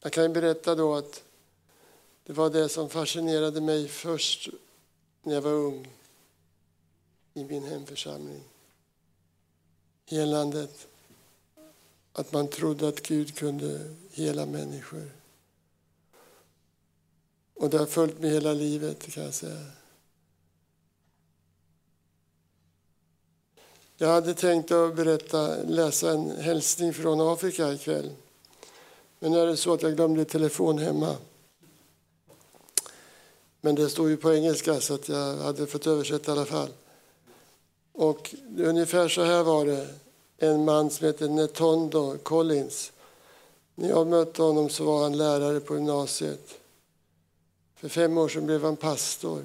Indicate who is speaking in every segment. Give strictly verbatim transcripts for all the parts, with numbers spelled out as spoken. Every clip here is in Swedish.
Speaker 1: Jag kan ju berätta då att det var det som fascinerade mig först när jag var ung i min hemförsamling. Helandet. Att man trodde att Gud kunde hela människor. Och det har följt mig hela livet, kan jag säga. Jag hade tänkt att berätta, läsa en hälsning från Afrika ikväll. Men nu är det så att jag glömde telefon hemma. Men det står ju på engelska så att jag hade fått översätta i alla fall. Och ungefär så här var det. En man som heter Netondo Collins. När jag mötte honom så var han lärare på gymnasiet. För fem år sedan blev han pastor.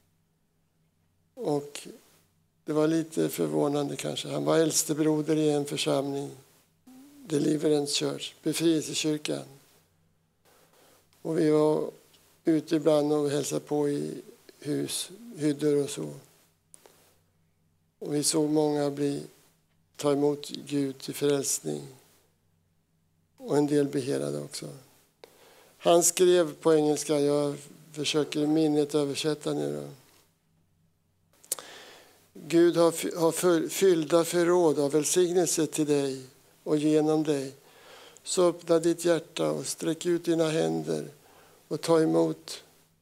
Speaker 1: Och det var lite förvånande kanske. Han var äldste broder i en församling. Deliverance Church, befrielsekyrkan. Och vi var ute ibland och hälsade på i hus, hyddor och så. Och vi såg många bli, ta emot Gud till frälsning. Och en del behelade också. Han skrev på engelska, jag försöker i minnet översätta nu då. Gud har, har fyllda förråd av välsignelse till dig och genom dig. Så öppna ditt hjärta och sträck ut dina händer och ta emot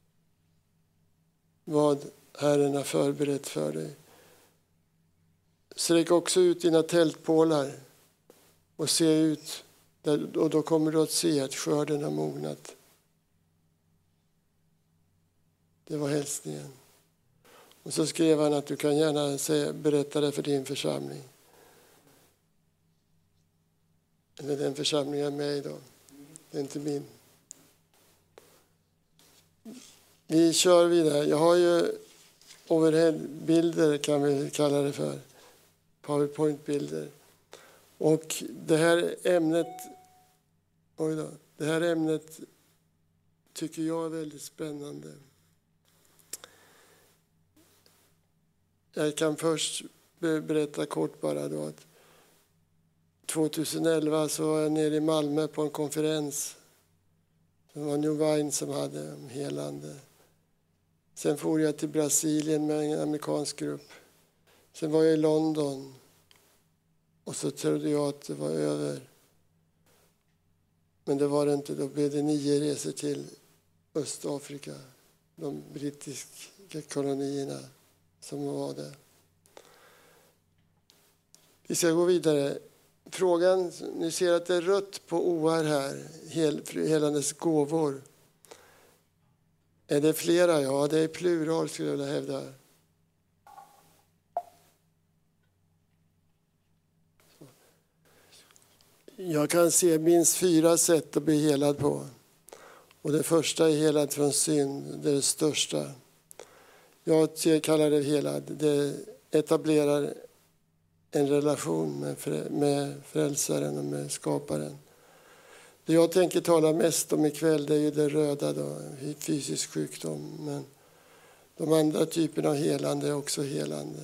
Speaker 1: vad Herren har förberett för dig. Sträck också ut dina tältpålar och se ut, och då kommer du att se att skörden har mognat. Det var hälsningen. Och så skrev han att du kan gärna säga, berätta det för din församling. Eller den församling jag är med i då. Det är inte min. Vi kör vidare. Jag har ju overheadbilder kan vi kalla det för. PowerPoint-bilder. Och det här ämnet, oj då, det här ämnet tycker jag är väldigt spännande. Jag kan först berätta kort bara då att tjugoelva så var jag nere i Malmö på en konferens. Det var New Wine som hade om helande. Sen for jag till Brasilien med en amerikansk grupp. Sen var jag i London. Och så trodde jag att det var över. Men det var det inte. Då blev det nio resor till Östafrika. De brittiska kolonierna som var där. Vi ska gå vidare. Frågan, ni ser att det är rött på O R här. Hel, helandes gåvor. Är det flera? Ja, det är plural skulle jag vilja hävda. Jag kan se minst fyra sätt att bli helad på. Och det första är helad från synd. Det är det största. Jag kallar det helad. Det etablerar en relation med, med frälsaren och med skaparen. Det jag tänker tala mest om ikväll det är ju det röda då, fysisk sjukdom. Men de andra typerna av helande är också helande.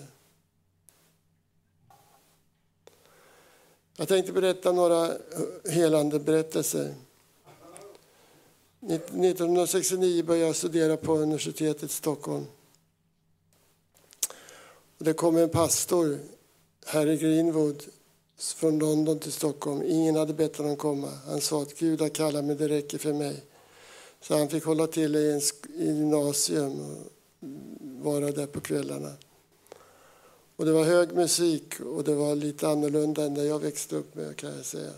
Speaker 1: Jag tänkte berätta några helande berättelser. nittonhundrasextionio började jag studera på universitetet i Stockholm. Och det kom en pastor, Harry Greenwood, från London till Stockholm. Ingen hade bett honom komma. Han sa att Gud har kallat mig, det räcker för mig. Så han fick hålla till i en gymnasium och vara där på kvällarna. Och det var hög musik och det var lite annorlunda än det jag växte upp med, kan jag säga.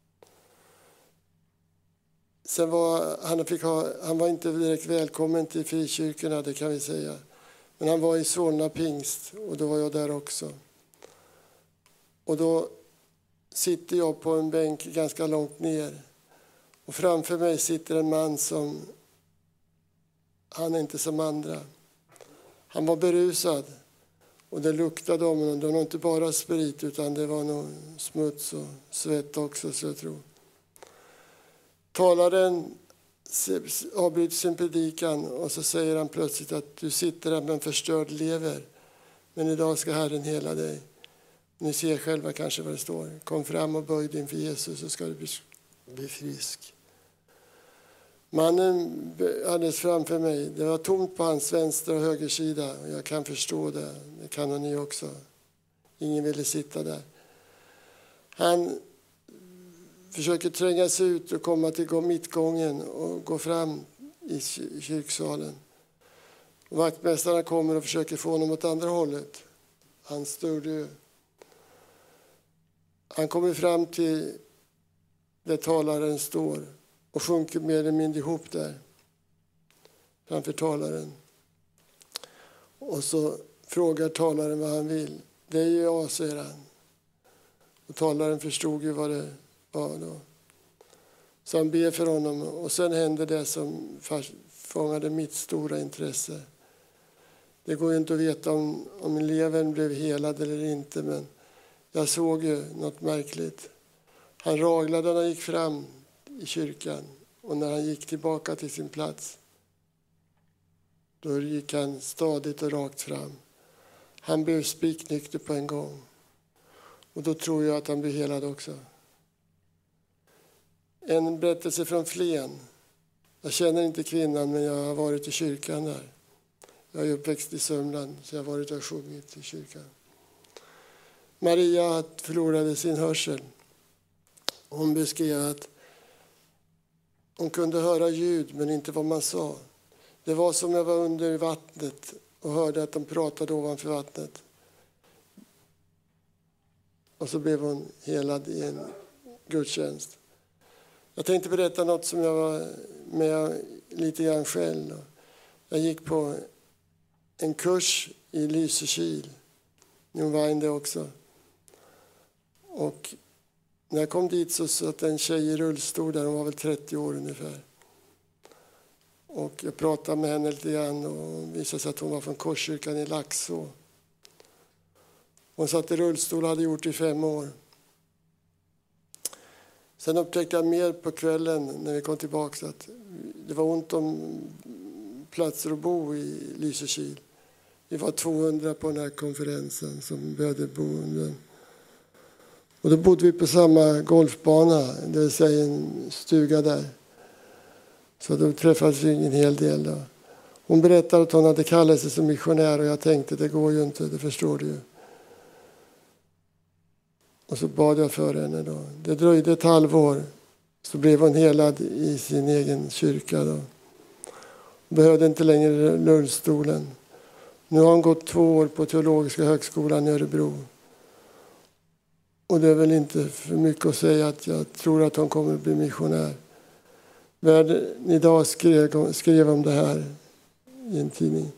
Speaker 1: Sen var han, fick ha, han var inte direkt välkommen till frikyrkorna, det kan vi säga. Men han var i Solna pingst och då var jag där också. Och då sitter jag på en bänk ganska långt ner. Och framför mig sitter en man som, han är inte som andra. Han var berusad. Och det luktade om honom. Det var inte bara sprit utan det var nog smuts och svett också, så jag tror. Talaren avbryter sin predikan och så säger han plötsligt att du sitter där med en förstörd lever. Men idag ska Herren hela dig. Ni ser själva kanske vad det står. Kom fram och böj dig inför Jesus så ska du bli frisk. Mannen alldeles framför mig, det var tomt på hans vänstra och högersida. Jag kan förstå det, det kan ni också. Ingen ville sitta där. Han försöker tränga sig ut och komma till mittgången och gå fram i kyrksalen. Vaktmästarna kommer och försöker få honom åt andra hållet. Han störde. Han kommer fram till där talaren står och sjunker mer eller mindre ihop där framför talaren. Och så frågar talaren vad han vill. Det är ju jag, säger han. Och talaren förstod ju vad det var då. Så han ber för honom och sen händer det som fångade mitt stora intresse. Det går ju inte att veta om, om eleven blev helad eller inte, men jag såg ju något märkligt. Han raglade när han gick fram i kyrkan och när han gick tillbaka till sin plats, då gick han stadigt och rakt fram. Han blev spiknykter på en gång. Och då tror jag att han blev helad också. En berättelse från Flen. Jag känner inte kvinnan, men jag har varit i kyrkan där. Jag är uppväxt i Sörmland, så jag har varit och sjungit i kyrkan. Maria förlorade sin hörsel. Hon beskrev att hon kunde höra ljud, men inte vad man sa. Det var som jag var under vattnet och hörde att de pratade ovanför vattnet. Och så blev hon helad i en gudstjänst. Jag tänkte berätta något som jag var med lite grann själv. Jag gick på en kurs i Lysekil. Nu var jag det också. Och när jag kom dit så satt en tjej i rullstol där. Hon var väl trettio år ungefär. Och jag pratade med henne lite grann och visade sig att hon var från Korskyrkan i Laxå. Hon satt i rullstol och hade gjort det i fem år. Sen upptäckte jag mer på kvällen när vi kom tillbaka att det var ont om platser att bo i Lysekil. Vi var tvåhundra på den här konferensen som behövde boenden. Och då bodde vi på samma golfbana, det vill säga en stuga där. Så då träffades vi en hel del då. Hon berättade att hon hade kallat sig som missionär och jag tänkte det går ju inte, det förstår du ju. Och så bad jag för henne då. Det dröjde ett halvår så blev hon helad i sin egen kyrka då. Hon behövde inte längre rullstolen. Nu har hon gått två år på Teologiska högskolan i Örebro. Och det är väl inte för mycket att säga att jag tror att hon kommer att bli missionär. Världen idag skrev, skrev om det här i en tidning.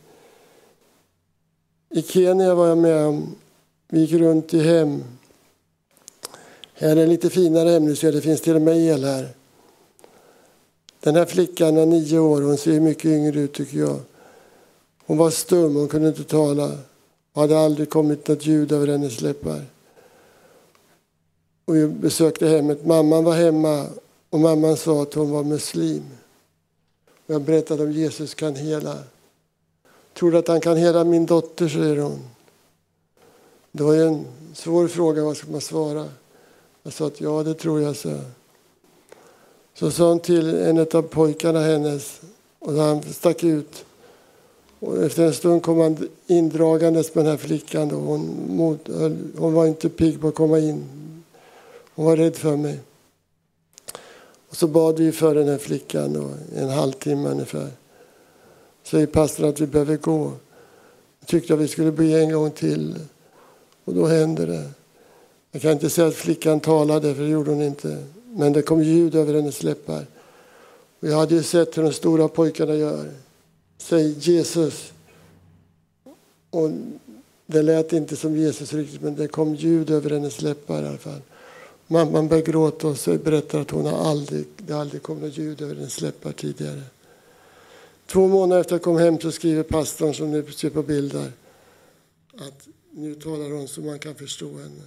Speaker 1: I Kenya var jag med om, vi gick runt i hem. Här är lite finare hem nu, så det finns till och med el här. Den här flickan är nio år, hon ser mycket yngre ut tycker jag. Hon var stum, hon kunde inte tala. Och hade aldrig kommit något ljud över hennes läppar. Och vi besökte hemmet. Mamman var hemma och mamman sa att hon var muslim. Och jag berättade om Jesus kan hela. Tror du att han kan hela min dotter, säger hon. Det var en svår fråga, vad ska man svara? Jag sa att ja, det tror jag, så. Så sa hon till en av pojkarna hennes och han stack ut. Och efter en stund kom han indragandes med den här flickan. Då. Hon, mot, hon var inte pigg på att komma in. Hon var rädd för mig. Och så bad vi för den här flickan då, en halvtimme ungefär. Säger pastorn att vi behöver gå. Jag tyckte att vi skulle be en gång till. Och då hände det. Jag kan inte säga att flickan talade, för det gjorde hon inte. Men det kom ljud över hennes läppar. Och jag hade ju sett hur de stora pojkarna gör. Säg Jesus. Och det lät inte som Jesus riktigt, men det kom ljud över hennes läppar i alla fall. Mamman började gråta och så berättar att hon har aldrig, det aldrig kom något ljud över hennes läppar tidigare. Två månader efter att jag kom hem så skriver pastorn, som ni ser på bilder, att nu talar hon så man kan förstå henne.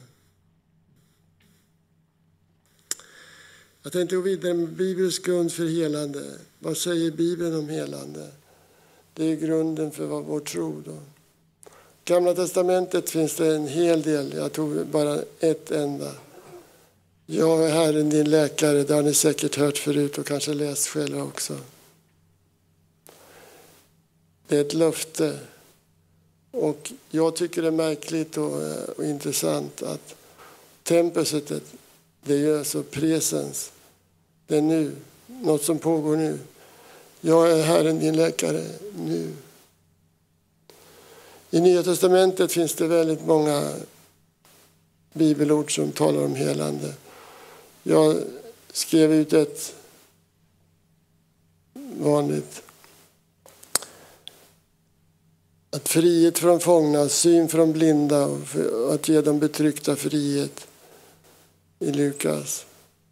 Speaker 1: Jag tänkte gå vidare med Bibelns grund för helande. Vad säger Bibeln om helande? Det är grunden för vår tro. Då. Gamla testamentet finns det en hel del. Jag tog bara ett enda. Jag är Herren din läkare. Det har ni säkert hört förut och kanske läst själva också. Det är ett löfte. Och jag tycker det är märkligt och, och intressant att tempelsättet, det är ju alltså presens. Det är nu, något som pågår nu. Jag är Herren din läkare nu. I Nya testamentet finns det väldigt många bibelord som talar om helande. Jag skrev ut ett vanligt. Att frihet från fångna, syn från blinda och att ge dem betryckta frihet i Lukas.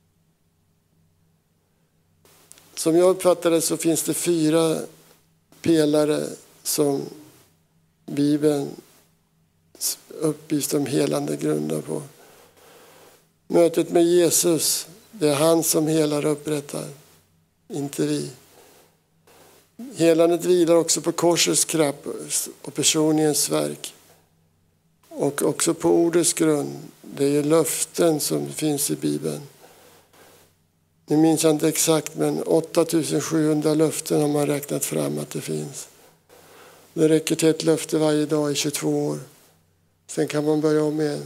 Speaker 1: Som jag uppfattar det så finns det fyra pelare som Bibeln upplyst om helande grundar på. Mötet med Jesus, det är han som helar och upprättar, inte vi. Helandet vilar också på korsets kraft och personens verk. Och också på ordets grund. Det är ju löften som finns i Bibeln. Nu minns jag inte exakt, men åtta tusen sjuhundra löften har man räknat fram att det finns. Det räcker till ett löfte varje dag i tjugotvå år. Sen kan man börja om igen.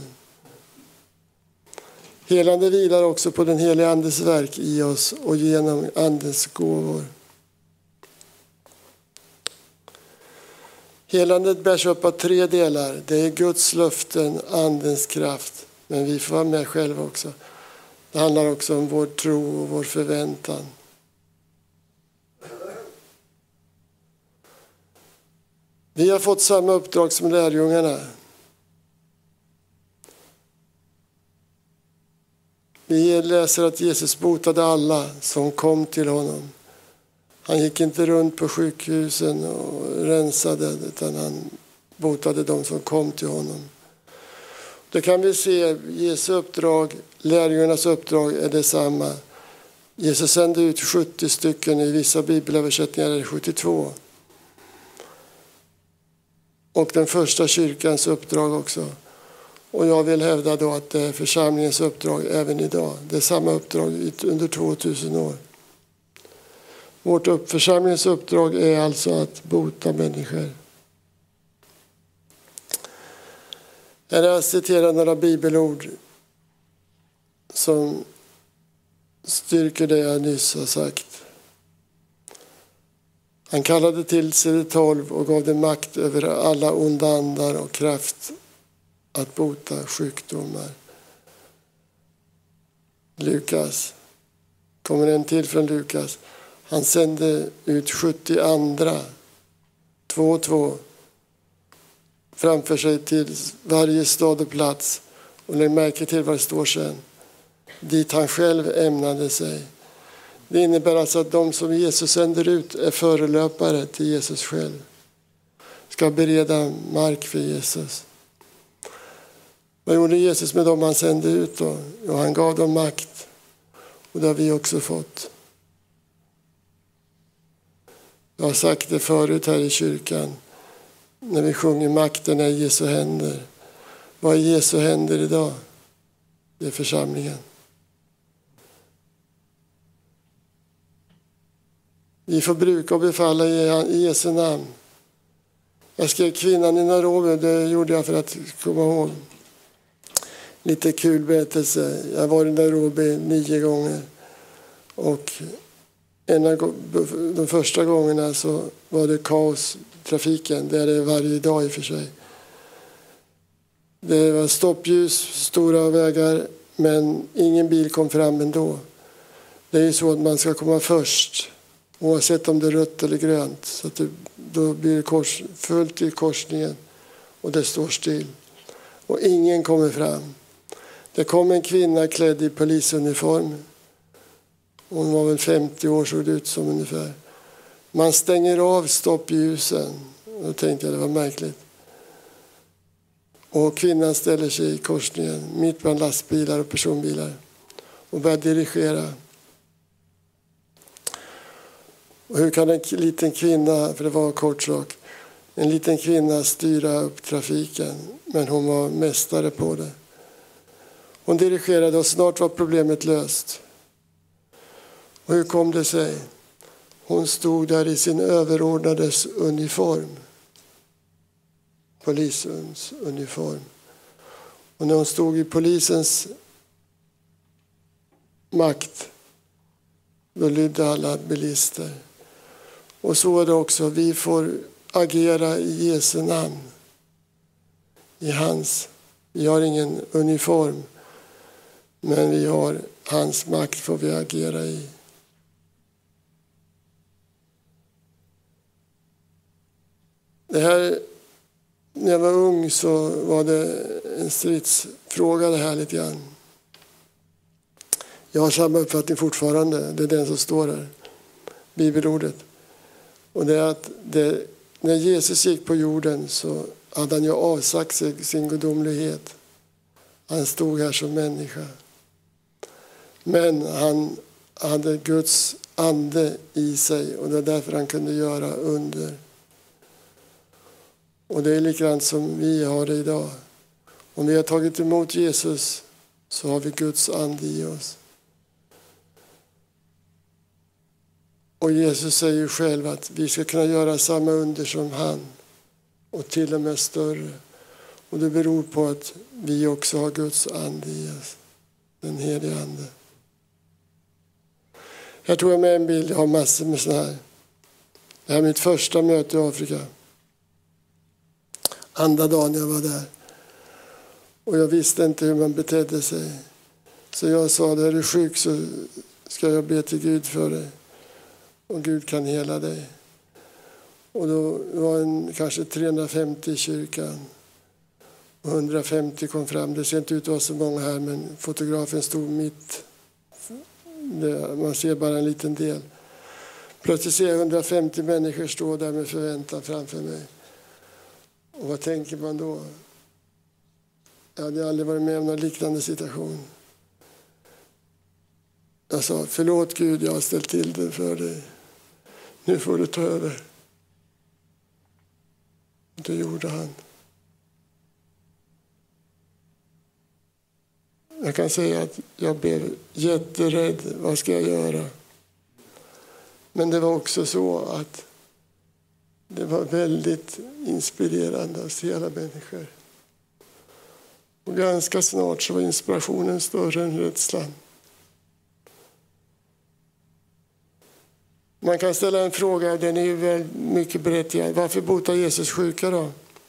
Speaker 1: Helande vilar också på den heliga andes verk i oss och genom andens gåvor. Helandet bärs upp av tre delar. Det är Guds löften, andens kraft. Men vi får vara med själva också. Det handlar också om vår tro och vår förväntan. Vi har fått samma uppdrag som lärjungarna. Vi läser att Jesus botade alla som kom till honom. Han gick inte runt på sjukhusen och rensade, utan han botade de som kom till honom. Det kan vi se, Jesu uppdrag, lärjungarnas uppdrag är detsamma. Jesus sände ut sjuttio stycken, i vissa bibelöversättningar är det sjuttiotvå. Och den första kyrkans uppdrag också. Och jag vill hävda då att det är församlingens uppdrag även idag. Det är samma uppdrag under tvåtusen år. Vårt upp, församlingens uppdrag är alltså att bota människor. Jag citerar några bibelord som styrker det jag nyss har sagt. Han kallade till sig de tolv och gav dem makt över alla onda andar och kraft att bota sjukdomar. Lukas. Kommer en till från Lukas. Han sände ut sjuttio andra, två och två, framför sig till varje stad och plats. Och lägg märke till vad det står sen. Dit han själv ämnade sig. Det innebär alltså att de som Jesus sänder ut är förelöpare till Jesus själv. Ska bereda mark för Jesus. Vad gjorde Jesus med dem han sände ut då? Jo, han gav dem makt. Och det har vi också fått. Jag har sagt det förut här i kyrkan. När vi sjunger makten är i Jesu händer. Vad är Jesu händer idag? Det är församlingen. Vi får bruka och befalla i Jesu namn. Jag skrev kvinnan i Nairobi, det gjorde jag för att komma ihåg. Lite kul berättelse. Jag var i Nairobi nio gånger. Och en av de första gångerna så var det kaos i trafiken. Det är det varje dag i och för sig. Det var stoppljus, stora vägar, men ingen bil kom fram ändå. Det är ju så att man ska komma först. Oavsett om det är rött eller grönt. Så att det, då blir det kors, fullt i korsningen. Och det står still. Och ingen kommer fram. Det kom en kvinna klädd i polisuniform. Hon var väl femtio år, såg det ut som ungefär. Man stänger av stoppljusen. Då tänkte jag det var märkligt. Och kvinnan ställer sig i korsningen. Mitt bland lastbilar och personbilar. Och börjar dirigera. Och hur kan en liten kvinna, för det var en kort sak, en liten kvinna styra upp trafiken, men hon var mästare på det. Hon dirigerade och snart var problemet löst. Och hur kom det sig? Hon stod där i sin överordnades uniform. Polisens uniform. Och när hon stod i polisens makt, då lydde alla bilister. Och så är det också. Vi får agera i Jesu namn. I hans. Vi har ingen uniform. Men vi har hans makt får vi agera i. Det här, när jag var ung så var det en stridsfråga det här lite grann. Jag har samma uppfattning fortfarande. Det är den som står här. Bibelordet. Och det är att det, när Jesus gick på jorden så hade han ju avsagt sig sin gudomlighet. Han stod här som människa. Men han hade Guds ande i sig och det är därför han kunde göra under. Och det är likadant som vi har det idag. Om vi har tagit emot Jesus så har vi Guds ande i oss. Och Jesus säger ju själv att vi ska kunna göra samma under som han. Och till och med större. Och det beror på att vi också har Guds ande i oss. Den helige ande. Jag tog med en bild, jag har massor med sådana här. Det här är mitt första möte i Afrika. Andra dagen jag var där. Och jag visste inte hur man betedde sig. Så jag sa, är du sjuk så ska jag be till Gud för dig. Och Gud kan hela dig. Och då var en, kanske trehundrafemtio i kyrkan. Och hundrafemtio kom fram. Det ser inte ut att vara så många här, men fotografen stod mitt. Det, man ser bara en liten del. Plötsligt ser jag hundrafemtio människor stå där med förväntan framför mig. Och vad tänker man då? Jag hade aldrig varit med om någon liknande situation. Jag sa, förlåt Gud, jag har ställt till det för dig. Nu får du ta över. Det gjorde han. Jag kan säga att jag blev jätterädd. Vad ska jag göra? Men det var också så att det var väldigt inspirerande att se alla människor. Och ganska snart så var inspirationen större än rädslan. Man kan ställa en fråga, den är ju väl mycket berättigad. Varför botar Jesus sjuka då?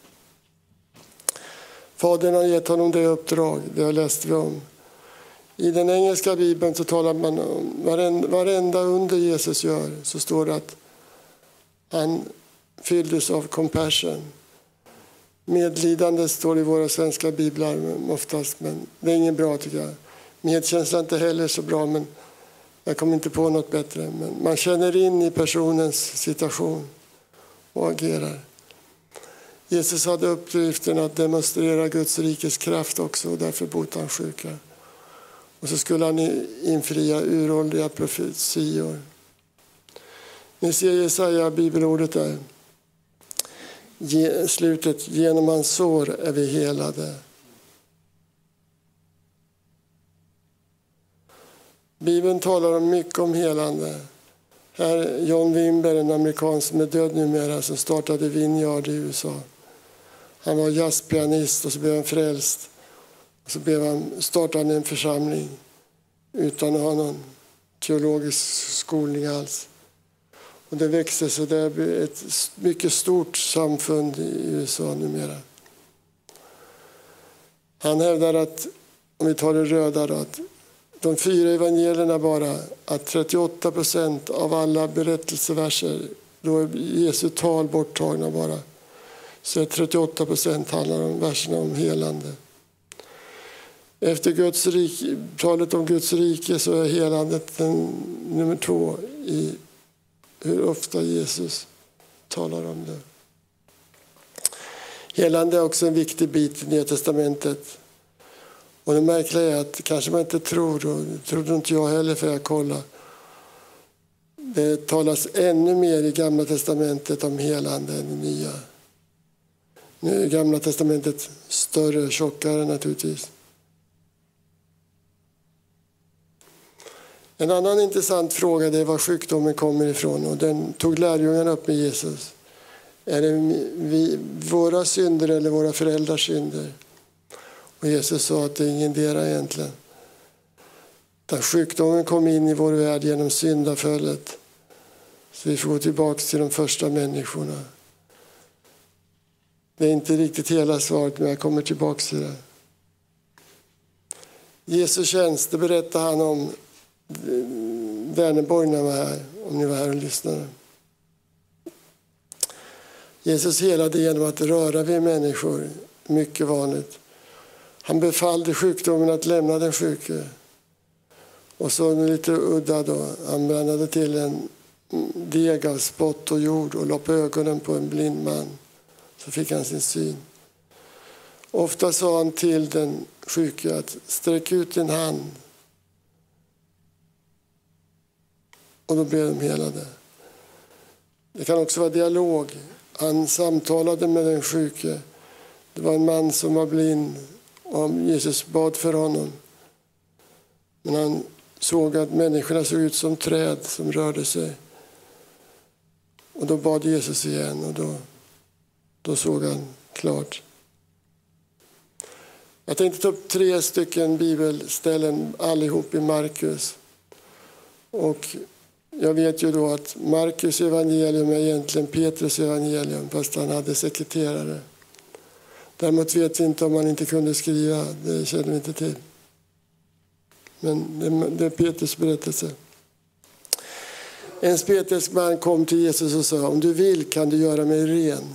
Speaker 1: Fadern har gett honom det uppdrag, det har läst vi om. I den engelska bibeln så talar man om varenda, varenda under Jesus gör så står det att han fylldes av compassion. Medlidande står i våra svenska biblar oftast, men det är ingen bra tycker jag. Medkänsla är inte heller så bra, men jag kommer inte på något bättre. Men man känner in i personens situation och agerar. Jesus hade uppgiften att demonstrera Guds rikes kraft också, och därför botade han sjuka. Och så skulle han infria uråldriga profetior. Ni ser Jesaja bibelordet där. Ge, slutet, genom hans sår är vi helade. Bibeln talar om mycket om helande. Här är John Wimber, en amerikan som är död numera, som startade Vineyard i U S A. Han var jazzpianist och så blev han frälst. Och så blev han, startade han en församling utan att ha någon teologisk skolning alls. Och det växte så det blev ett mycket stort samfund i U S A numera. Han hävdar att, om vi tar det röda då, att de fyra evangelierna bara, att trettioåtta procent av alla berättelseverser, då är Jesu tal borttagna bara. Så trettioåtta procent handlar om verserna om helande. Efter Guds rike, talet om Guds rike så är helandet den, nummer två i hur ofta Jesus talar om det. Helande är också en viktig bit i Nya testamentet. Och det märkliga är att kanske man inte tror, och det trodde inte jag heller för jag kollade. Det talas ännu mer i Gamla testamentet om helande än i Nya. Nu är Gamla testamentet större, tjockare naturligtvis. En annan intressant fråga är var sjukdomen kommer ifrån. Och den tog lärjungarna upp med Jesus. Är det vi, våra synder eller våra föräldrars synder? Och Jesus sa att det är ingen dera egentligen. Där sjukdomen kom in i vår värld genom syndafallet. Så vi får gå tillbaka till de första människorna. Det är inte riktigt hela svaret, men jag kommer tillbaka till det. Jesu tjänst, det berättar han om Värneborg när var här, om ni var här och lyssnade. Jesus helade genom att röra vid människor, mycket vanligt. Han befallde sjukdomen att lämna den sjuke. Och så lite udda då, han blandade till en deg av spott och jord och la på ögonen på en blind man. Så fick han sin syn. Ofta sa han till den sjuke att sträck ut din hand. Och då blev de helade. Det kan också vara dialog. Han samtalade med den sjuke. Det var en man som var blind och Jesus bad för honom. Men han såg att människorna såg ut som träd som rörde sig. Och då bad Jesus igen och då, då såg han klart. Jag tänkte ta upp tre stycken bibelställen allihop i Markus. Och jag vet ju då att Markus evangelium är egentligen Petrus evangelium, fast han hade sekreterare. Däremot vet vi inte om han inte kunde skriva, det känner vi inte till. Men det, det är Petrus berättelse. En spetälsk man kom till Jesus och sa, om du vill kan du göra mig ren.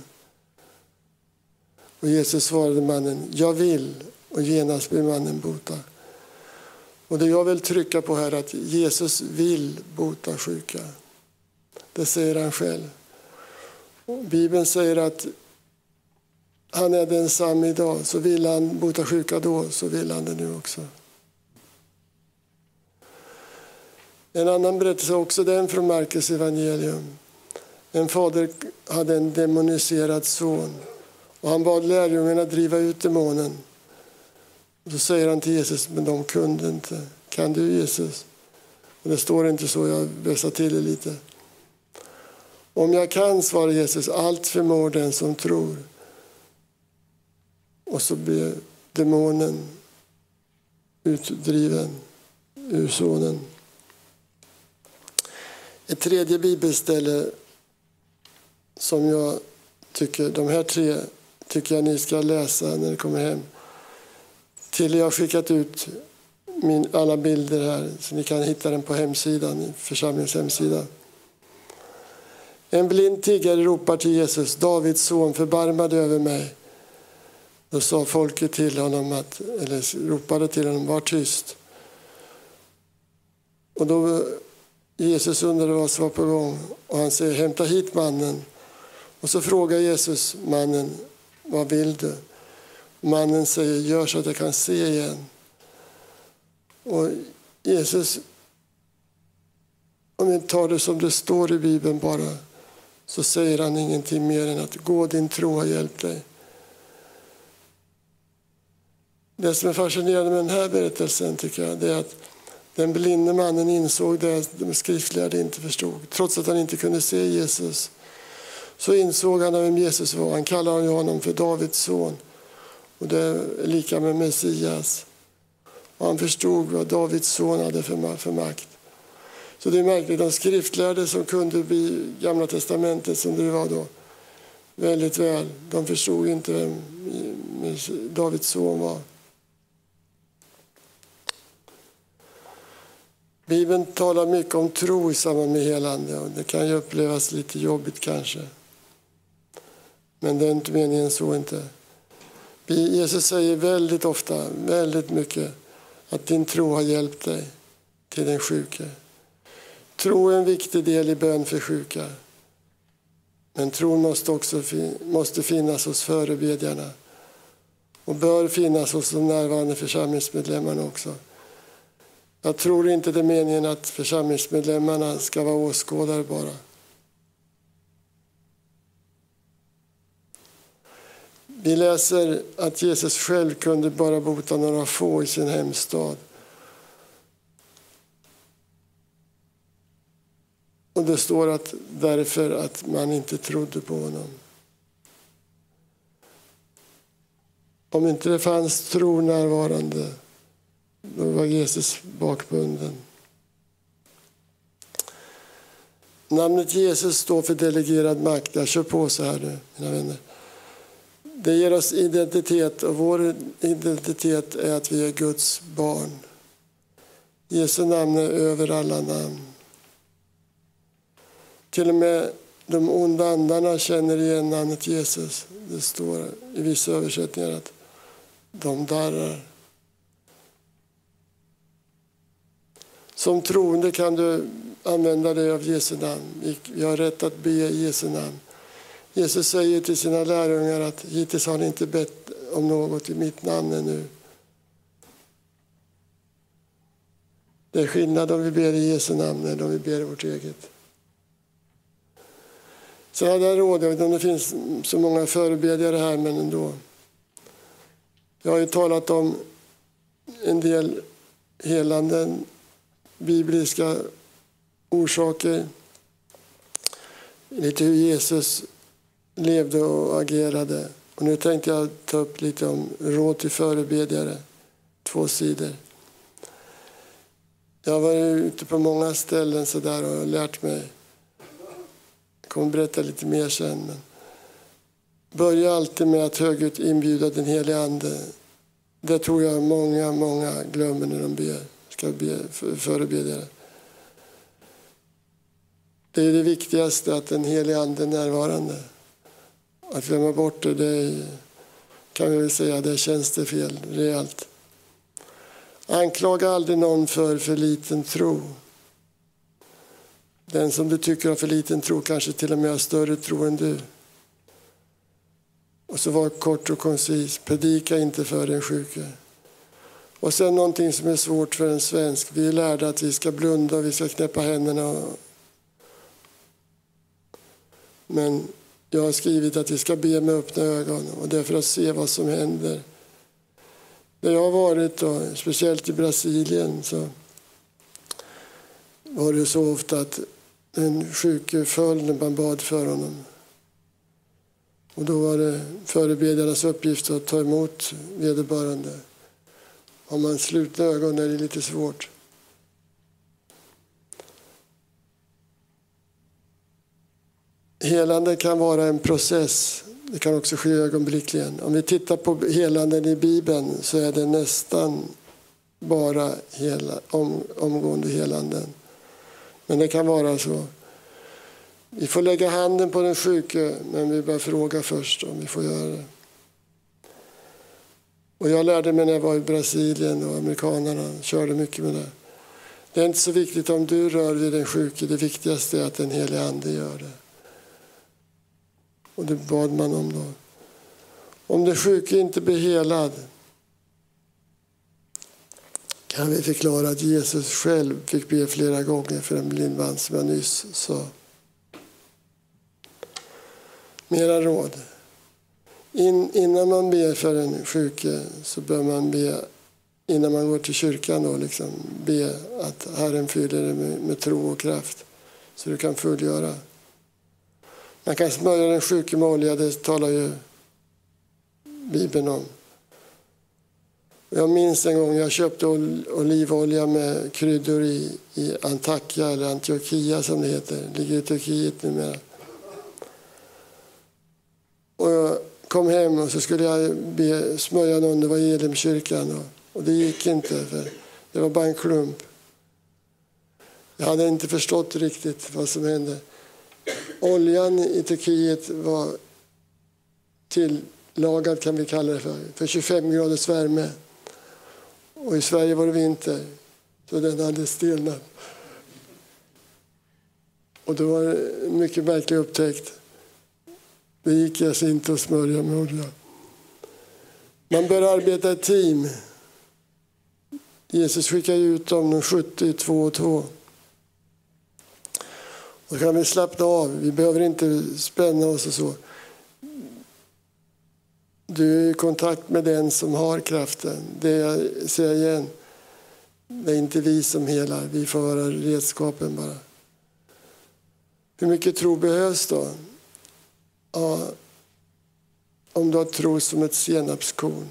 Speaker 1: Och Jesus svarade mannen, jag vill, och genast blev mannen bota. Och det jag vill trycka på här är att Jesus vill bota sjuka. Det säger han själv. Och Bibeln säger att han är densamma idag. Så vill han bota sjuka då, så vill han det nu också. En annan berättelse, också den från Markus evangelium. En fader hade en demoniserad son. Och han bad lärjungarna driva ut demonen. Och så säger han till Jesus, men de kunde inte. Kan du Jesus? Och det står inte så, jag vässar till det lite. Om jag kan, svarar Jesus, allt förmår den som tror. Och så blir demonen utdriven ur sonen. Ett tredje bibelställe som jag tycker, de här tre tycker jag ni ska läsa när ni kommer hem. Till jag har skickat ut min, alla bilder här så ni kan hitta den på hemsidan, församlingens hemsida. En blind tiggare ropar till Jesus, Davids son, förbarma dig över mig. Då sa folket till honom, att, eller ropade till honom, var tyst. Och då Jesus undrade vad som var på gång och han säger, hämta hit mannen. Och så frågar Jesus mannen, vad vill du? Mannen säger, gör så att jag kan se igen. Och Jesus, om vi tar det som det står i Bibeln bara, så säger han ingenting mer än att gå, din tro har hjälpt dig. Det som är fascinerande med den här berättelsen tycker jag, det är att den blinde mannen insåg det de skriftlärde inte förstod. Trots att han inte kunde se Jesus, så insåg han vem Jesus var. Han kallade honom för Davids son. Och det är lika med Messias. Och han förstod vad Davids son hade för, för makt. Så det är märkligt, de skriftlärde som kunde bli Gamla testamentet som det var då väldigt väl. De förstod inte vem Davids son var. Bibeln talar mycket om tro i samband med helande. Och det kan ju upplevas lite jobbigt kanske. Men det är inte meningen så inte. Jesus säger väldigt ofta, väldigt mycket, att din tro har hjälpt dig till den sjuke. Tro är en viktig del i bön för sjuka. Men tron måste också måste finnas hos förebedjarna. Och bör finnas hos de närvarande församlingsmedlemmarna också. Jag tror inte det är meningen att församlingsmedlemmarna ska vara åskådare bara. Vi läser att Jesus själv kunde bara bota några få i sin hemstad. Och det står att därför att man inte trodde på honom. Om inte det fanns tro närvarande, då var Jesus bakbunden. Namnet Jesus står för delegerad makt. Jag kör på så här nu, mina vänner. Det ger oss identitet, och vår identitet är att vi är Guds barn. Jesu namn är över alla namn. Till och med de onda andarna känner igen namnet Jesus. Det står i vissa översättningar att de darrar. Som troende kan du använda dig av Jesu namn. Vi har rätt att be i Jesu namn. Jesus säger till sina lärjungar att hittills har ni inte bett om något i mitt namn ännu. Det är skillnad om vi ber i Jesu namn eller om vi ber i vårt eget. Så hade jag råd, jag vet inte om det finns så många förebedjare här, men ändå. Jag har ju talat om en del helanden, bibliska orsaker. Lite hur Jesus levde och agerade. Och nu tänkte jag ta upp lite om råd till förebedjare. Två sidor. Jag har varit ute på många ställen så där och lärt mig. Jag kommer berätta lite mer sen. Men börja alltid med att högljutt inbjuda den helige ande. Det tror jag många, många glömmer när de ber. Ska be förebedjare. Det är det viktigaste, att den helige ande är närvarande. Att glömma bort det, det kan vi väl säga, det känns det fel rejält. Anklaga aldrig någon för för liten tro. Den som du tycker har för liten tro kanske till och med har större tro än du. Och så var kort och koncis. Predika inte för den sjuke. Och sen någonting som är svårt för en svensk. Vi är lärda att vi ska blunda och vi ska knäppa händerna. Och... Men jag har skrivit att vi ska be med öppna ögon. Och det är för att se vad som händer. Där jag har varit, då, speciellt i Brasilien, så var det så ofta att den sjuke föll när man bad för honom. Och då var det förebedjarnas uppgift att ta emot vederbörande. Om man sluter ögonen är det lite svårt. Helande kan vara en process. Det kan också ske ögonblickligen. Om vi tittar på helanden i Bibeln så är det nästan bara hela, om, omgående helanden. Men det kan vara så. Vi får lägga handen på den sjuke, men vi bör fråga först om vi får göra det. Och jag lärde mig när jag var i Brasilien, och amerikanerna körde mycket med det. Det är inte så viktigt om du rör vid den sjuke. Det viktigaste är att den helige ande gör det. Och det bad man om då. Om den sjuke inte blir helad kan vi förklara att Jesus själv fick be flera gånger för en blind man, som jag nyss sa. Mera råd. In, innan man ber för en sjuke så bör man be, innan man går till kyrkan då, liksom, be att Herren fyller dig med, med tro och kraft så du kan fullgöra. Man kan smörja den sjuke med olja, det talar ju Bibeln om. Jag minns en gång jag köpte ol- olivolja med kryddor i, i Antakya, eller Antiochia som det heter. Det ligger i Turkiet numera. Och jag kom hem och så skulle jag be, smörja någon, det var i Elimkyrkan. Och, och det gick inte, för det var bara en klump. Jag hade inte förstått riktigt vad som hände. Oljan i Turkiet var tillagad, kan vi kalla det för, för tjugofem graders värme. Och i Sverige var det vinter, så den hade stelnat. Och då var det en mycket märklig upptäckt. Det gick alltså inte att smörja med olja. Man bör arbeta i team. Jesus skickade ut dem sjuttio, två och två. Då kan vi slappna av. Vi behöver inte spänna oss och så. Du är i kontakt med den som har kraften. Det jag säger igen. Det är inte vi som helar. Vi får vara redskapen bara. Hur mycket tro behövs då? Ja, om du har tro som ett senapskorn.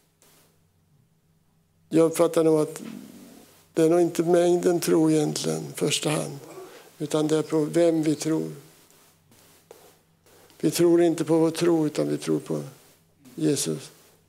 Speaker 1: Jag uppfattar nog att det är nog inte mängden tro egentligen i första hand, utan det är på vem vi tror. Vi tror inte på vår tro, utan vi tror på Jesus.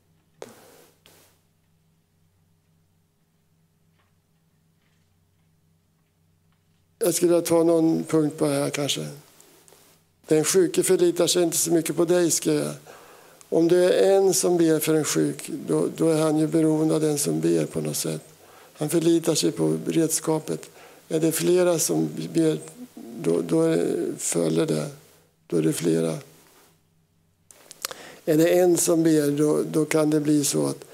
Speaker 1: Jag skulle ta någon punkt på det här kanske. Den sjuke förlitar sig inte så mycket på dig, ska jag. Om det är en som ber för en sjuk, då, då är han ju beroende av den som ber på något sätt. Han förlitar sig på redskapet. Är det flera som ber, då, då är, följer det. Då är det flera. Är det en som ber, då, då kan det bli så att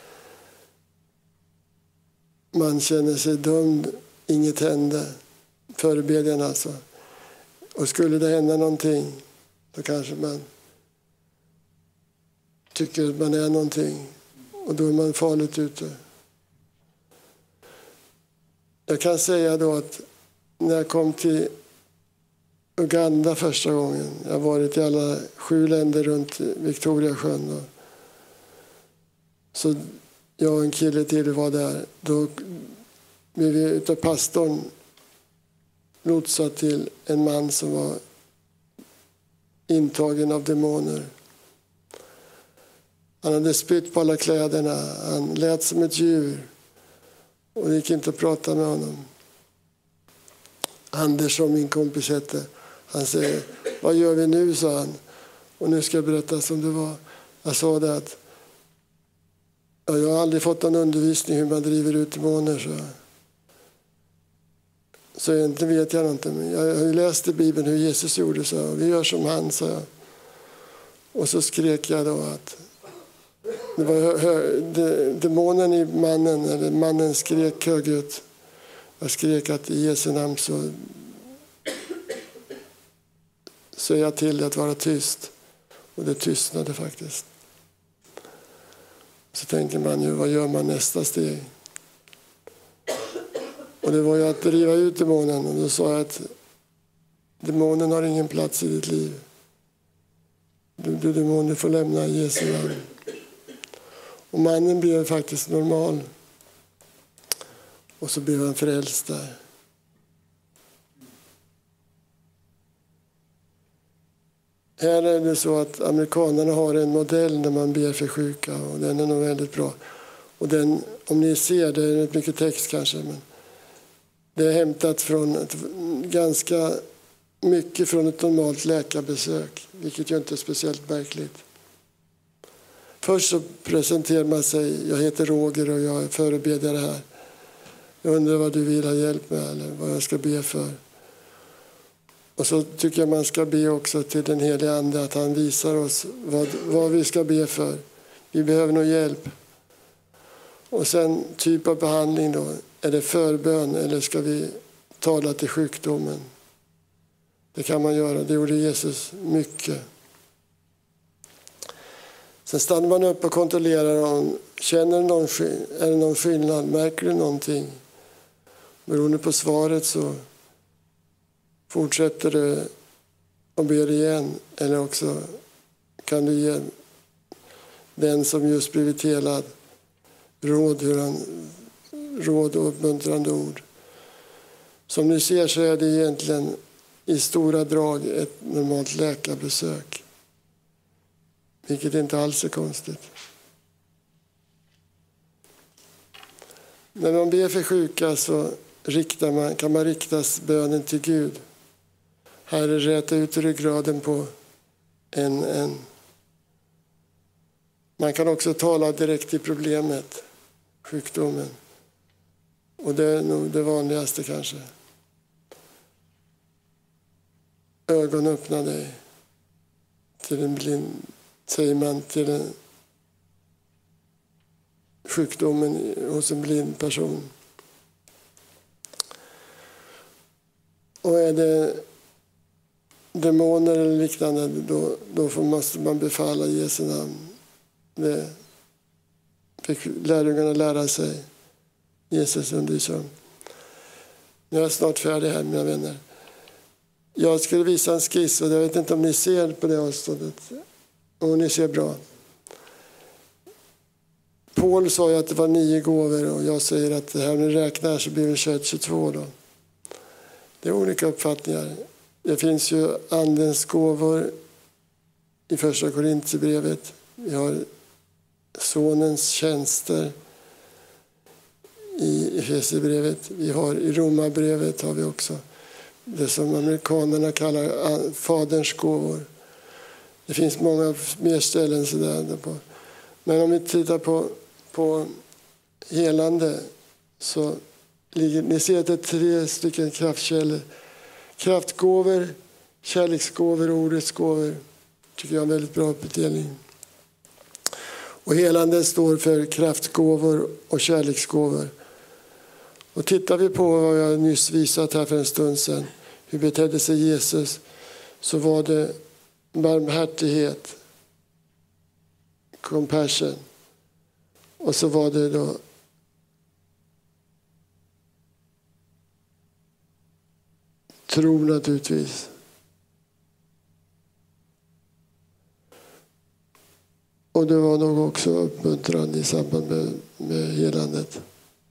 Speaker 1: man känner sig dömd, inget hände. Förebedjan alltså. Och skulle det hända någonting, då kanske man tycker att man är någonting. Och då är man farligt ute. Jag kan säga då att när jag kom till Uganda första gången, jag har varit i alla sju länder runt Victoriasjön. Då. Så jag och en kille till var där. Då blev vi utav pastorn lotsad till en man som var intagen av demoner. Han hade spytt på alla kläderna. Han lät som ett djur. Och det gick inte att prata med honom. Anders, som min kompis hette, han säger, vad gör vi nu, sa han. Och nu ska jag berätta som det var. Jag sa det att ja, jag har aldrig fått någon undervisning hur man driver ut demoner. Så, så egentligen vet jag inte. Men jag har ju läst i Bibeln hur Jesus gjorde, så vi gör som han, sa jag. Och så skrek jag då att det var hö, de, demonen i mannen, eller mannen skrek högljutt. Jag skrek att i Jesu namn så så jag till att vara tyst. Och det tystnade faktiskt. Så tänker man ju, vad gör man nästa steg? Och det var ju att driva ut demonen. Och då sa jag att demonen har ingen plats i ditt liv. Du, du demon, du får lämna Jesu namn. Och mannen blev faktiskt normal. Och så blev han frälst där. Här är det så att amerikanerna har en modell när man ber för sjuka. Och den är nog väldigt bra. Och den, om ni ser, det är rätt mycket text kanske. Men det är hämtat från ett, ganska mycket från ett normalt läkarbesök. Vilket ju inte är speciellt märkligt. Först så presenterar man sig. Jag heter Roger och jag är förebedjare här. Jag undrar vad du vill ha hjälp med eller vad jag ska be för. Och så tycker jag man ska be också till den heliga ande att han visar oss vad, vad vi ska be för. Vi behöver nog hjälp. Och sen typ av behandling då. Är det förbön eller ska vi tala till sjukdomen? Det kan man göra. Det gjorde Jesus mycket. Sen stannar man upp och kontrollerar om känner någon, är det någon skillnad, märker du någonting? Beroende på svaret så fortsätter du och ber igen. Eller också kan du ge den som just blivit helad råd, hur han, råd och uppmuntrande ord. Som ni ser så är det egentligen i stora drag ett normalt läkarbesök. Vilket inte alls är konstigt. När man ber för sjuka så riktar man, kan man rikta bönen till Gud. Herre, räta ut ryggraden på en, en. Man kan också tala direkt till problemet, sjukdomen. Och det är nog det vanligaste kanske. Ögon öppna dig till en blind, säger man till en sjukdomen hos en blind person. Och är det demoner eller liknande, då, då får, måste man befalla Jesu namn. Det fick lärjungarna lära sig. Jesus undervisar. Nu är jag snart färdig här, mina vänner. jag skulle visa en skiss och jag vet inte om ni ser på det avståndet. Och ni ser bra. Paul sa ju att det var nio gåvor och jag säger att det här när räknar så blir det tjugoett tjugotvå då. Det är olika uppfattningar. Det finns ju andens gåvor i första Korintierbrevet. Vi har sonens tjänster i Efesierbrevet. Vi har i Romarbrevet har vi också det som amerikanerna kallar faderns gåvor. Det finns många mer ställen så där på. Men om vi tittar på, på helande så ligger, ni ser att det är tre stycken kraftkällor. Kraftgåvor, kärleksgåvor och ordets gåvor. Tycker jag är en väldigt bra uppdelning. Och helande står för kraftgåvor och kärleksgåvor. Och tittar vi på vad jag nyss visat här för en stund sedan, hur betedde sig Jesus, så var det barmhärtighet, compassion. Och så var det då tro naturligtvis. Och det var nog också uppmuntran i samband med, med helandet.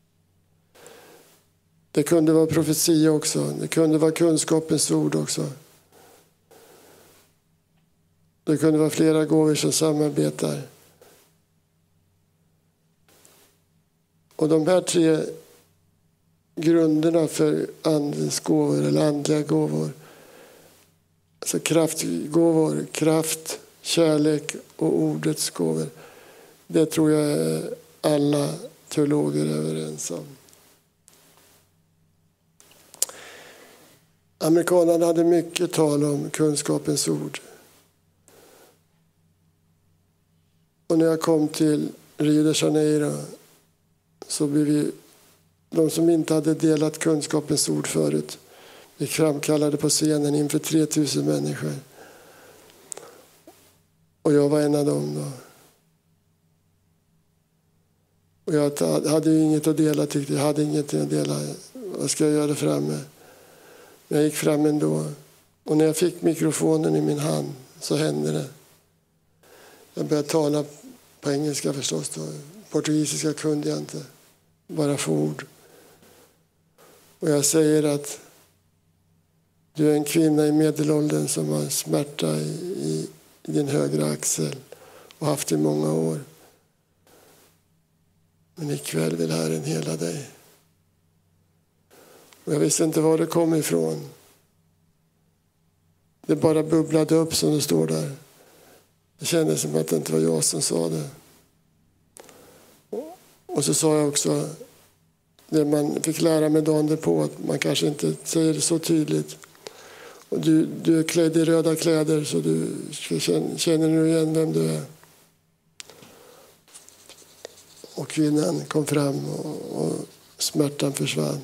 Speaker 1: Det kunde vara profetia också. Det kunde vara kunskapens ord också. Det kunde vara flera gåvor som samarbetar. Och de här tre grunderna för andens gåvor eller andliga gåvor, alltså kraftgåvor, kraft, kärlek och ordets gåvor, det tror jag är alla teologer överens om. Amerikanerna hade mycket tal om kunskapens ord. Och när jag kom till Rio de Janeiro så blev vi, de som inte hade delat kunskapens ord förut, vi framkallade på scenen inför tre tusen människor. Och jag var en av dem då. Och jag hade ju inget att dela, tyckte jag hade inget att dela. Vad ska jag göra framme? Men jag gick fram ändå. Och när jag fick mikrofonen i min hand så hände det. Jag började tala på engelska förstås då. Portugisiska kunde jag inte. Bara få ord. Och jag säger att du är en kvinna i medelåldern som har smärta i, i, i din högra axel och haft i många år. Men ikväll vill Herren hela dig. Och jag visste inte var det kom ifrån. Det bara bubblade upp som det står där. Det kändes som att det inte var jag som sa det. Och så sa jag också det man fick lära mig dagen på, att man kanske inte säger det så tydligt. Och du, du är klädd i röda kläder så du känner, känner nu igen vem du är. Och kvinnan kom fram och, och smärtan försvann.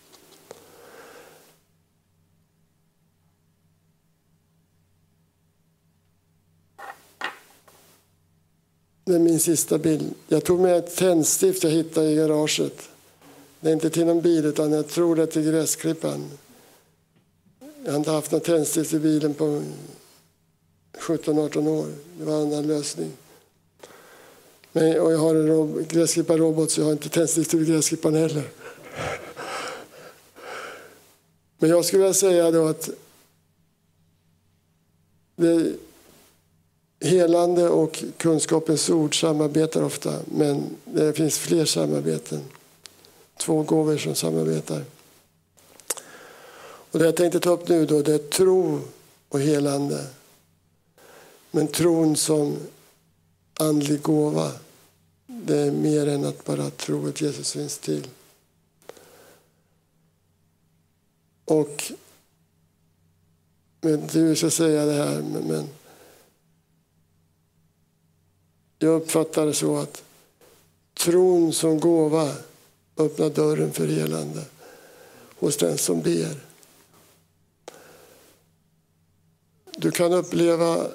Speaker 1: Det är min sista bild. Jag tog med ett tändstift jag hittade i garaget. Det är inte till någon bil utan jag tror det är till gräsklippan. Jag har inte haft något tändstift i bilen på sjutton arton år. Det var en annan lösning. Men, och jag har en rob- gräsklipparrobot så jag har inte tändstift till gräsklippan heller. Men jag skulle vilja säga då att det helande och kunskapens ord samarbetar ofta, men det finns fler samarbeten. Två gåvor som samarbetar. Och det jag tänkte ta upp nu då, det är tro och helande. Men tron som andlig gåva, det är mer än att bara tro att Jesus finns till. Och men du ska säga det här, men jag uppfattar det så att tron som gåva öppnar dörren för helande hos den som ber. Du kan uppleva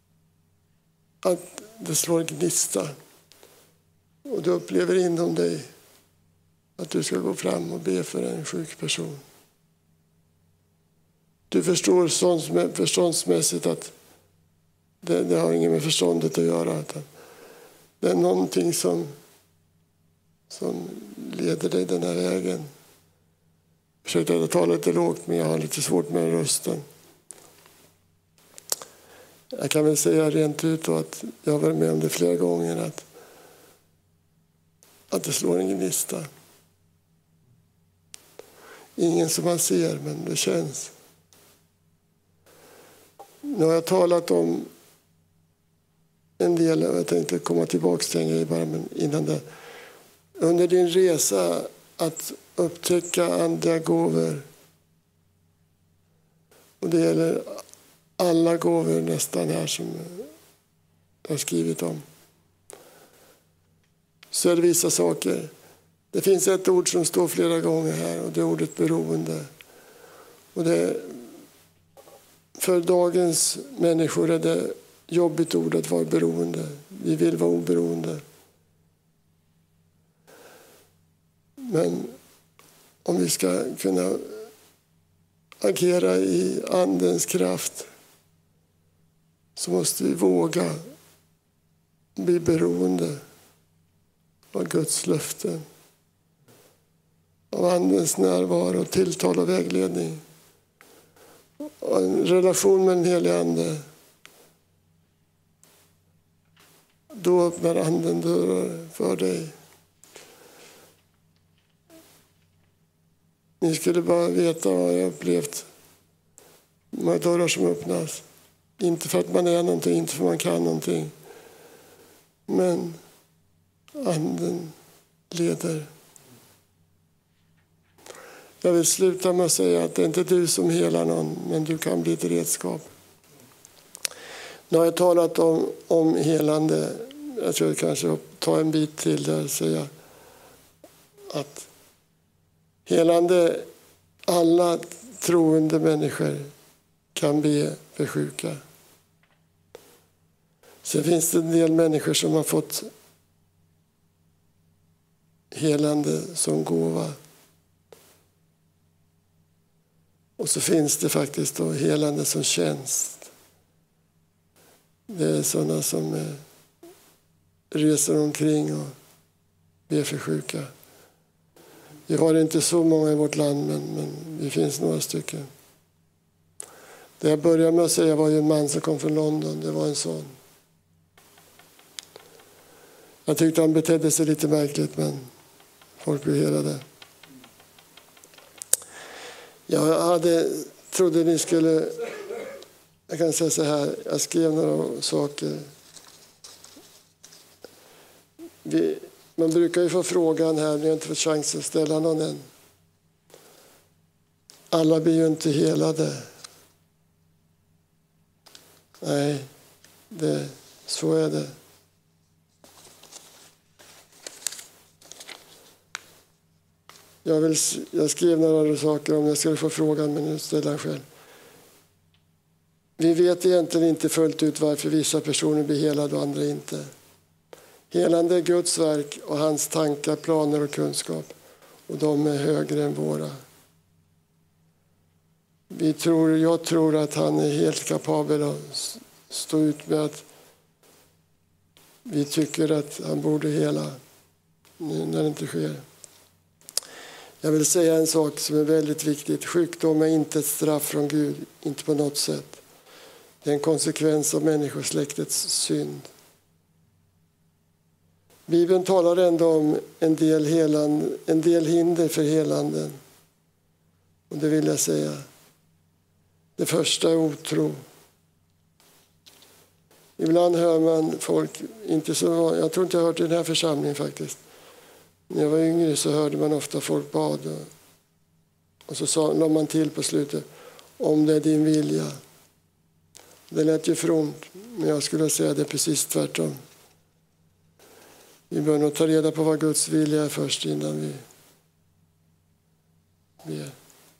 Speaker 1: att det slår en gnista och du upplever inom dig att du ska gå fram och be för en sjuk person. Du förstår förståndsmässigt att det, det har inget med förståndet att göra. Utan det är någonting som, som leder dig den här vägen. Jag försökte att tala lite lågt, men jag har lite svårt med rösten. Jag kan väl säga rent ut då att jag har varit med om det flera gånger. Att, att det slår en gnista. Ingen som man ser, men det känns. Nu har jag talat om en del, jag tänkte komma tillbaka till en grej bara, men innan det. Under din resa att upptäcka andliga gåvor, och det gäller alla gåvor nästan här som jag har skrivit om, så är det vissa saker. Det finns ett ord som står flera gånger här, och det är ordet beroende. Och det är, för dagens människor är det jobbigt ord att vara beroende. Vi vill vara oberoende. Men om vi ska kunna agera i andens kraft så måste vi våga bli beroende av Guds löften, av andens närvaro, tilltal och vägledning. Och en relation med den helige ande. Då öppnar anden dörrar för dig. Ni skulle bara veta vad jag upplevt. De här dörrar som öppnas. Inte för att man är någonting, inte för att man kan någonting. Men anden leder. Jag vill sluta med att säga att det är inte du som helar någon, men du kan bli ett redskap. Nu har jag talat om, om helande. Jag tror jag kanske ta en bit till där och säga att helande, alla troende människor kan be för sjuka. Sen finns det en del människor som har fått helande som gåva. Och så finns det faktiskt då helande som tjänst. Det är sådana som reser omkring och ber för sjuka. Vi har inte så många i vårt land, men, men det finns några stycken. Det jag började med att säga var ju en man som kom från London. Det var en sån. Jag tyckte han betedde sig lite märkligt, men folk blev helade. Jag hade, trodde ni skulle, jag kan säga så här, jag skrev några saker. Vi, man brukar ju få frågan här, men jag har inte fått chans att ställa någon än. Alla blir ju inte helade. Nej, det, så är det. Jag, vill, jag skrev några saker om jag skulle få frågan, men nu ställer jag själv. Vi vet egentligen inte fullt ut varför vissa personer blir helade och andra inte. Helande är Guds verk och hans tankar, planer och kunskap. Och de är högre än våra. Vi tror, jag tror att han är helt kapabel att stå ut med att vi tycker att han borde hela när det inte sker. Jag vill säga en sak som är väldigt viktigt. Sjukdom är inte ett straff från Gud, inte på något sätt. Det är en konsekvens av människosläktets synd. Bibeln talar ändå om en del, helan, en del hinder för helanden. Och det vill jag säga. Det första är otro. Ibland hör man folk, inte så, jag tror inte jag har hört det i den här församlingen faktiskt. När jag var yngre så hörde man ofta folk bad. Och så sa, la man till på slutet, om det är din vilja. Det lät ju fromt, men jag skulle säga det precis tvärtom. Vi bör nog ta reda på vad Guds vilja är först innan vi ber.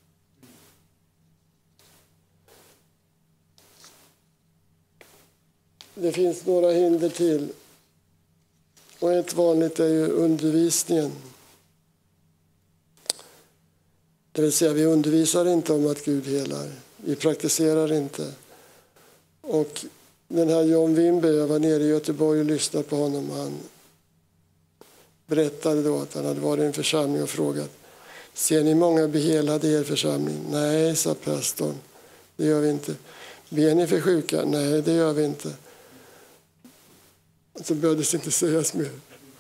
Speaker 1: Det finns några hinder till. Och ett vanligt är ju undervisningen. Det vill säga, vi undervisar inte om att Gud helar. Vi praktiserar inte. Och den här John Wimber, jag var nere i Göteborg och lyssnade på honom. Han berättade då att han hade varit i en församling och frågat: ser ni många behelade i er församling? Nej, sa pastorn. Det gör vi inte. Ber ni för sjuka? Nej, det gör vi inte. Så behövdes inte sägas mer.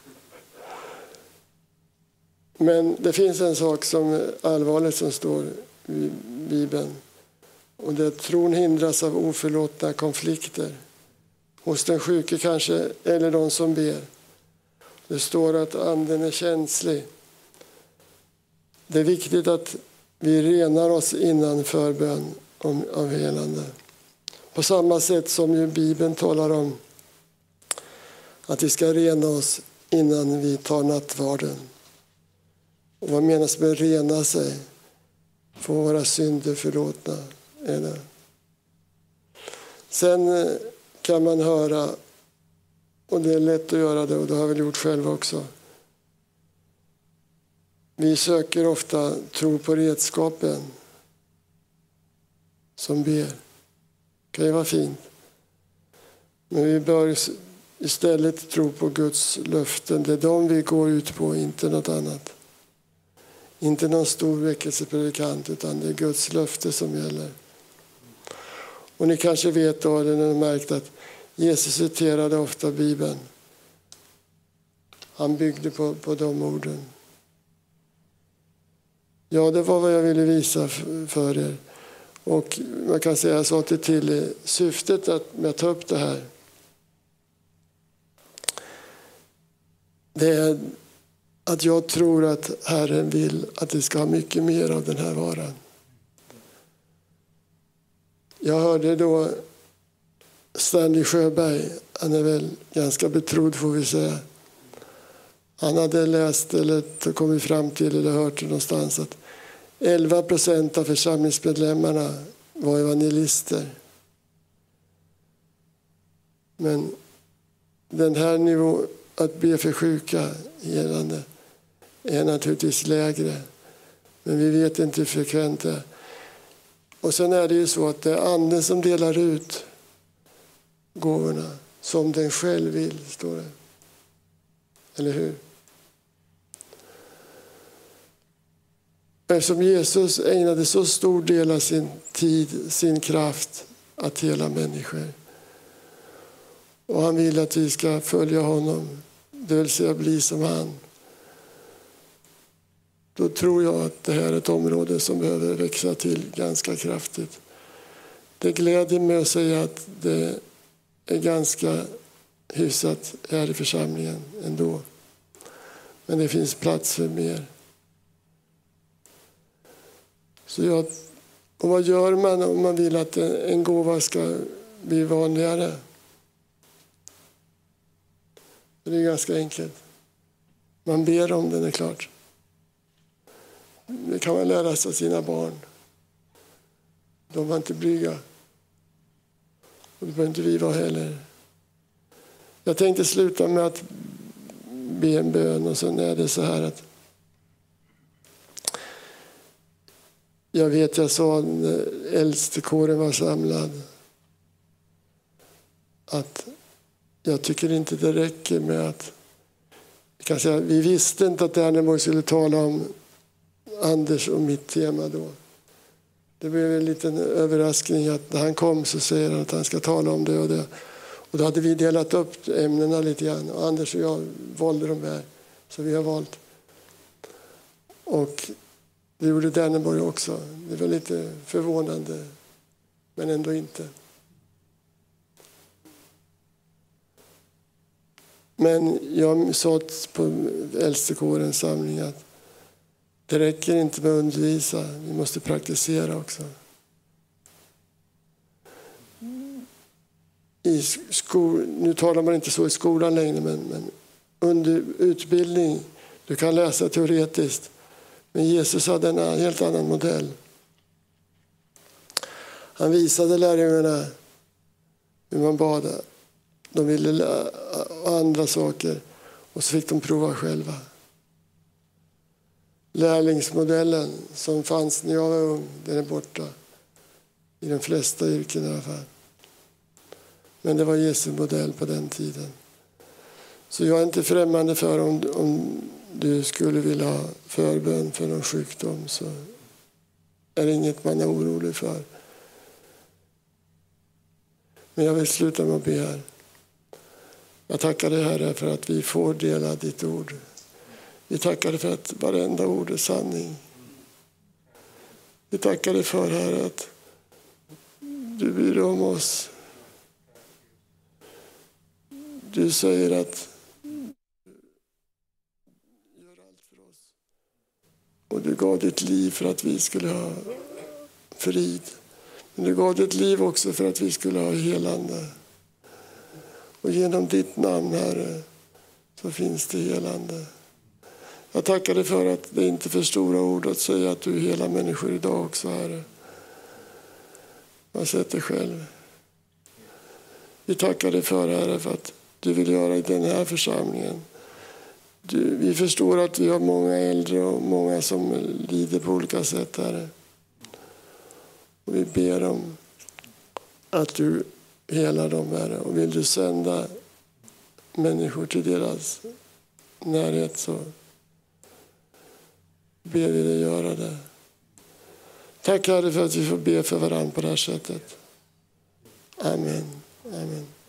Speaker 1: Men det finns en sak som är allvarligt som står i Bibeln. Och det är att tron hindras av oförlåtna konflikter. Hos den sjuke kanske, eller de som ber. Det står att anden är känslig. Det är viktigt att vi renar oss innan förbön av helande. På samma sätt som ju Bibeln talar om att vi ska rena oss innan vi tar nattvarden. Och vad menas med rena sig? Få våra synder förlåtna. Är det. Sen kan man höra, och det är lätt att göra det, och det har jag väl gjort själv också. Vi söker ofta tro på redskapen som ber. Det kan ju vara fint. Men vi bör istället tro på Guds löften. Det är de vi går ut på, inte något annat. Inte någon stor väckelsepredikant, utan det är Guds löfte som gäller. Och ni kanske vet då, eller har märkt att Jesus citerade ofta Bibeln. Han byggde på, på de orden. Ja, det var vad jag ville visa för er. Och man kan säga så till till syftet att med att ta upp det här. Det är att jag tror att Herren vill att vi ska ha mycket mer av den här varan. Jag hörde då Stanley Sjöberg, han är väl ganska betrodd får vi säga. Han hade läst eller kommit fram till eller hört någonstans att elva procent av församlingsmedlemmarna var evangelister. Men den här nivån, att be för sjuka helande, är naturligtvis lägre. Men vi vet inte hur frekvent det är. Och sen är det ju så att det är anden som delar ut gåvorna som den själv vill, står det. Eller hur? Eftersom Jesus ägnade så stor del av sin tid, sin kraft att hela människor. Och han vill att vi ska följa honom, det vill säga bli som han. Då tror jag att det här är ett område som behöver växa till ganska kraftigt. Det gläder mig att säga att det är ganska hyfsat här i församlingen ändå. Men det finns plats för mer. Så jag, och vad gör man om man vill att en gåva ska bli vanligare? Det är ganska enkelt. Man ber om den, är klart. Det kan man lära sig av sina barn. De var inte blyga. Och det behöver inte vi vara heller. Jag tänkte sluta med att be en bön, och sen är det så här att jag vet, jag sa när äldstekåren var samlad att jag tycker inte det räcker med att jag kan säga, vi visste inte att Erneborg skulle tala om Anders och mitt tema då. Det blev en liten överraskning att när han kom så säger han att han ska tala om det och det. Och då hade vi delat upp ämnena lite grann. Och Anders och jag valde de här. Så vi har valt. Och det gjorde Derneborg också. Det var lite förvånande. Men ändå inte. Men jag sa på äldstekårens samling att det räcker inte med att undervisa. Vi måste praktisera också. I skol, nu talar man inte så i skolan längre, men, men under utbildning, du kan läsa teoretiskt. Men Jesus hade en helt annan modell. Han visade lärjungarna hur man badade. De ville lära andra saker och så fick de prova själva. Lärlingsmodellen som fanns när jag var ung, den är borta. i de flesta yrken i alla fall. Men det var Jesu modell på den tiden. Så jag är inte främmande för om, om du skulle vilja ha förbön för någon sjukdom, så är det inget man är orolig för. Men jag vill sluta med att be här. Jag tackar dig, Herre, för att vi får dela ditt ord. Vi tackar dig för att varenda ord är sanning. Vi tackar dig för, Herre, att du bryr dig om oss. Du säger att gör allt för oss. Och du gav ditt liv för att vi skulle ha frid. Men du gav ditt liv också för att vi skulle ha helande. Och genom ditt namn, Herre, så finns det helande. Jag tackar dig för att det inte är för stora ord att säga att du är hela människor idag också, Herre. Jag sett dig själv. Vi tackar dig för, Herre, för att du vill göra i den här församlingen. Du, vi förstår att vi har många äldre och många som lider på olika sätt, Herre. Och vi ber om att du helar dem, Herre. Och vill du sända människor till deras närhet, så ber vi dig göra det. Tack, Herre, för att vi får be för varandra på det här sättet. Amen. Amen.